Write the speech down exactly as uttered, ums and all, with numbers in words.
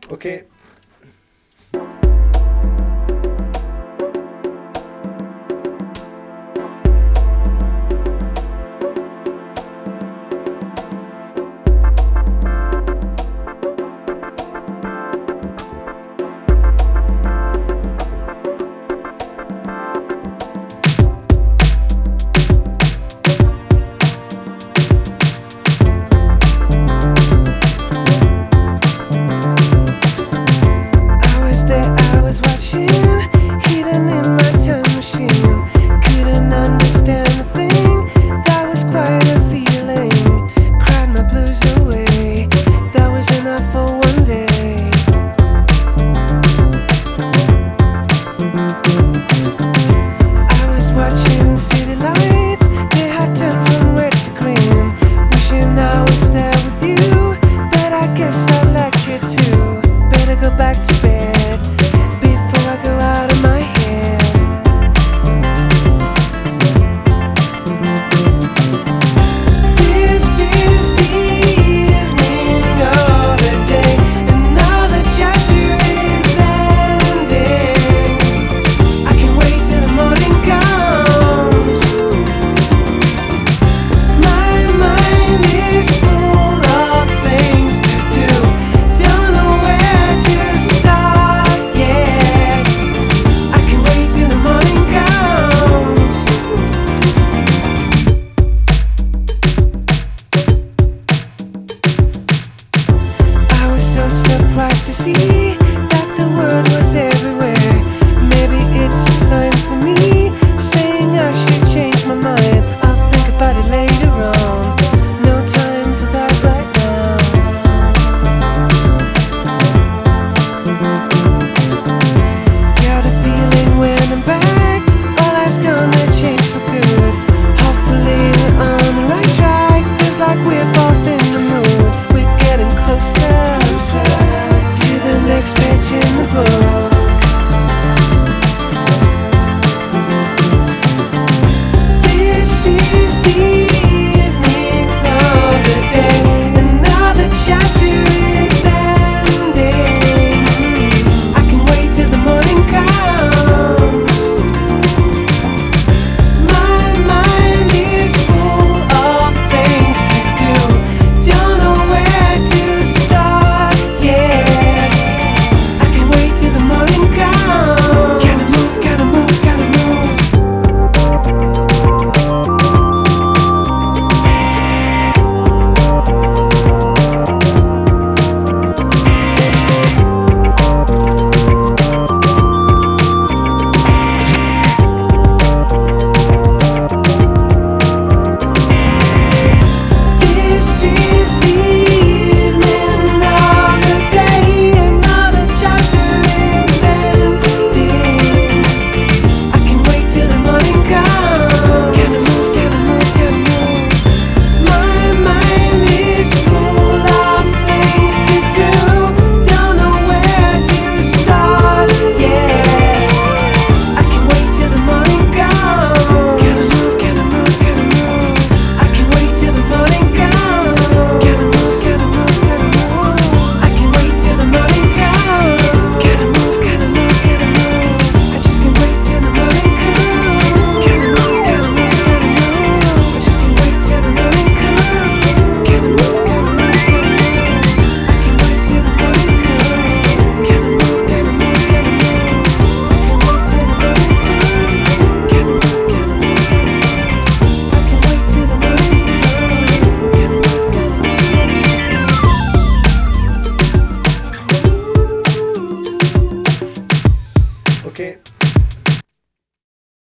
Okay. Back to bed before I go out of my head. This is the evening of the day, and now the chapter is ending. I can wait till the morning comes. My mind is full of things to do. Don't know where to start yet. I can wait till the morning comes. I was so surprised to see that the word was everywhere. Maybe it's a sign for me saying I should change my mind. I'll think about it later on. No time for that right now. Got a feeling when I'm back, our life's gonna change for good. Hopefully we're on the right track. Feels like we're both in the mood. We're getting closer, closer to the next page in the book.